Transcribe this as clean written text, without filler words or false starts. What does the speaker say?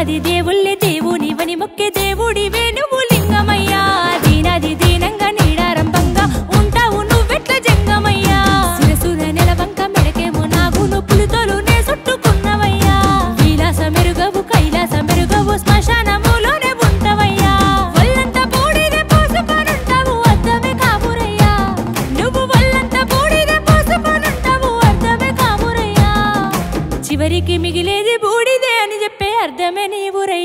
దేవాది దేవుళ్ళే దేవునివని మొక్కే దేవుడివే నువ్వు లింగమయ్యా దీనాది దీనంగా నీడారంభంగా ఉంటావు నువ్వెట్ల జంగమయ్యా శిరసున నెలవంక మెడకేమో నాగును పులితోలు నే చుట్టుకున్నవయ్యా విలాస మెరుగవు కైలాస మెరుగవు శ్మశానములోనే ఉంటవయ్యా ఒళ్ళంతా బూడిదే పోసుకొనుంటావు అర్థమే కామురయ్యా నువ్వు ఒళ్ళంతా బూడిదే పోసుకొనుంటావు అర్థమే కామురయ్యా చివరికి మిగిలేది బూడిదే అని చెప్పే అర్థమే నీవురయ్యా